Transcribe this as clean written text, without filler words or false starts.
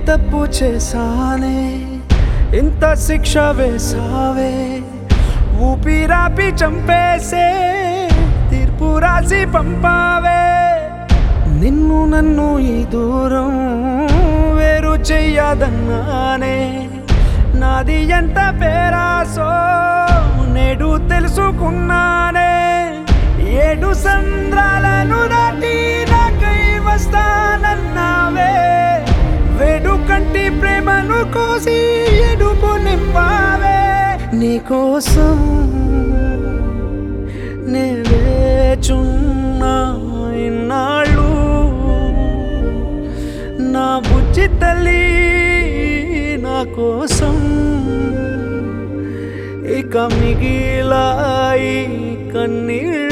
తప్పు చేశానే ఇంత శిక్ష వేసావే ఊపిరాపి చంపేసే తీర్పు రాసి పంపావే నిన్ను నన్ను ఈ దూరం వేరు చెయ్యదన్నానే నాది ఎంత పేరాసో నేడు తెలుసుకున్నానే 7 సంద్రాలను దాటి నాకై వస్తానన్నావే వేడుకంటి ప్రేమను కోసి ఎడుపు నింపావే నీకోసం నే వేచున్నా ఇన్నాళ్ళు నా బుజ్జి తల్లి నా కోసం ఇక మిగిలాయి కన్నీళ్ళు